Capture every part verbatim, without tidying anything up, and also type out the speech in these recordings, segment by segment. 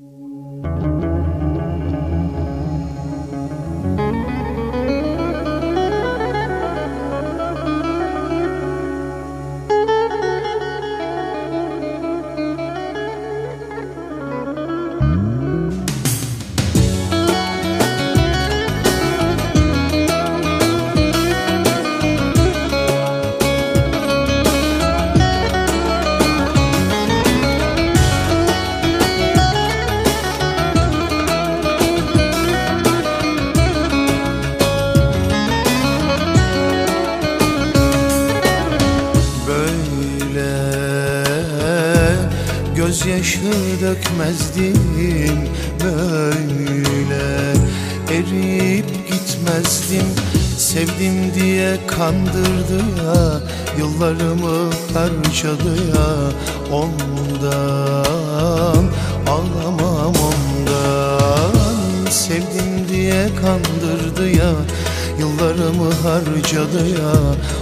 Gözyaşı dökmezdim, böyle eriyip gitmezdim. Sevdim diye kandırdı ya, yıllarımı harcadı ya. Ondan ağlamam, ondan. Sevdim diye kandırdı ya, yıllarımı harcadı ya.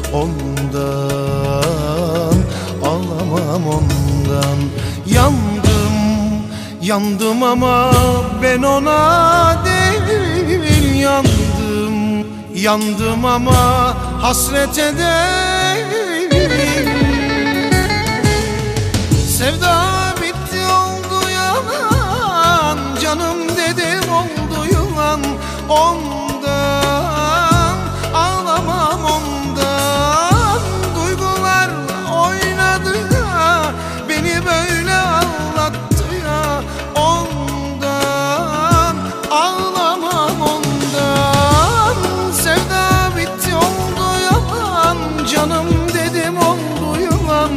Ondan ağlamam, ondan. Yandım, yandım ama ben ona değil. Yandım, yandım ama hasrete değil. Sevda bitti oldu yalan, canım dedim oldu yılan. Ondan ağlamam, ondan. Duygular oynadı ya, beni böyle ağlattı ya. Ondan ağlamam, ondan. Sevda bitti oldu yalan, canım dedim oldu yılan.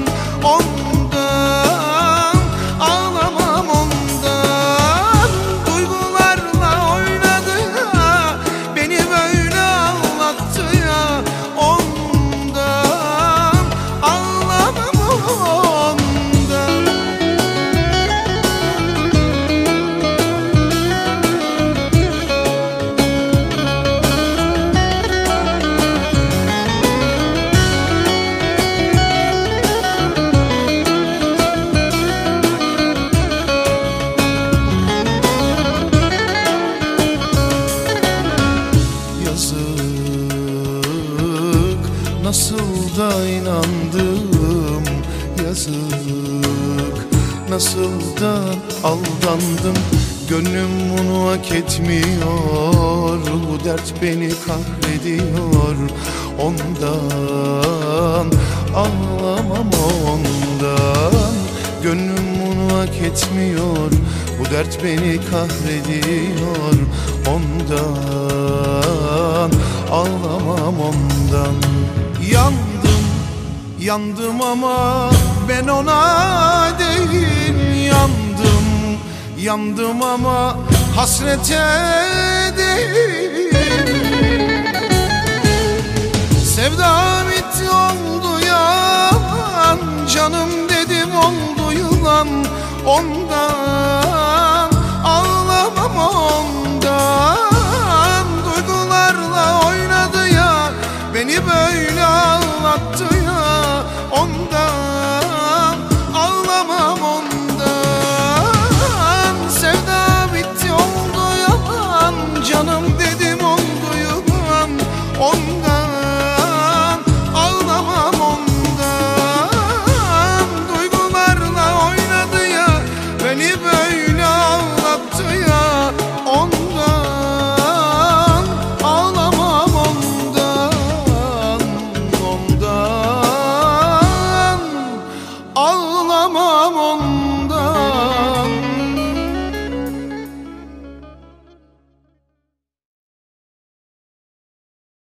Ondan ağlamam, ondan. Duygularla oynadı ya, beni böyle ağlattı ya. Ondan ağlamam, ondan. Yazık, nasıl da inandım. Yazık, nasıl da aldandım. Gönlüm bunu hak etmiyor, bu dert beni kahrediyor. Ondan ağlamam, ondan. Gönlüm bunu hak etmiyor, bu dert beni kahrediyor. Ondan ağlamam, ondan. Yandım, yandım ama ben ona değil. Yandım, yandım ama hasrete değil. Sevda bitti oldu yalan, canım dedim oldu yılan. Ondan